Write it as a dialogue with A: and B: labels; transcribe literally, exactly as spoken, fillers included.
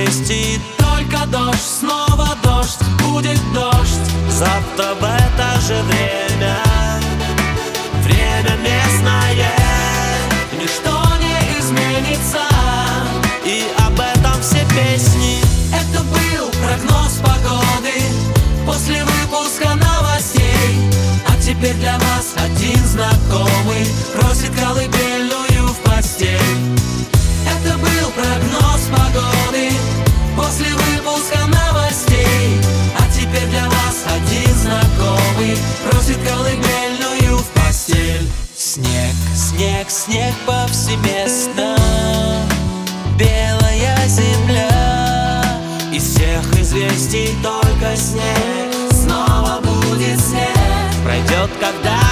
A: известий. Только дождь, снова дождь, будет дождь. Завтра в это же время, время местное, ничто не изменится, и об этом все песни. Это был прогноз погоды после выпуска новостей. А теперь для вас один знакомый просит колыбельную в постель. Это был прогноз погоды после выпуска новостей. А теперь для вас один знакомый просит колыбельную в постель. Снег, снег, снег повсеместно, белая земля. Из всех известий только снег, снова будет снег. Пройдет когда